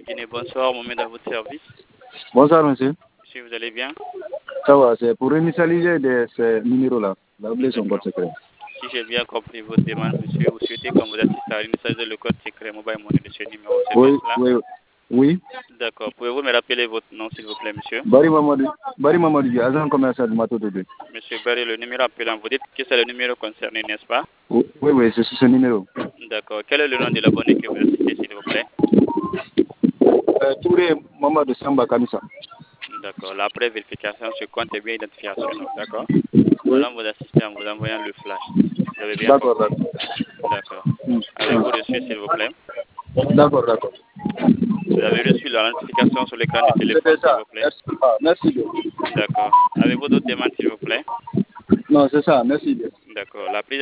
Guinée, bonsoir, Mohamed à votre service. Bonsoir, monsieur. Monsieur, vous allez bien? Ça va, c'est pour initialiser ces numéros-là. Oublié son code secret. Si j'ai bien compris votre demande, monsieur, vous souhaitez qu'on vous assiste à initialiser le code secret mobile money de ce numéro, c'est bien cela? Oui. D'accord. Pouvez-vous me rappeler votre nom, s'il vous plaît, monsieur? Bari Mamadou, agent commercial de Mato Dodo. Monsieur Barry, le numéro appelant, vous dites que c'est le numéro concerné, n'est-ce pas? Oui, c'est ce numéro. D'accord. Quel est le nom de l'abonné que vous assistez, s'il vous plaît? Touré Mamadou Samba Kamisa. D'accord. La pré-vérification sur compte est bien identifié à ce nom, d'accord? Nous allons vous assister en vous envoyant le flash. Vous avez bien compris? D'accord. Avez-vous reçu, s'il vous plaît? D'accord. Vous avez reçu la notification sur l'écran du téléphone, s'il vous plaît? Merci. D'accord. Avez-vous d'autres demandes, s'il vous plaît? Non, c'est ça, merci. D'accord. La prise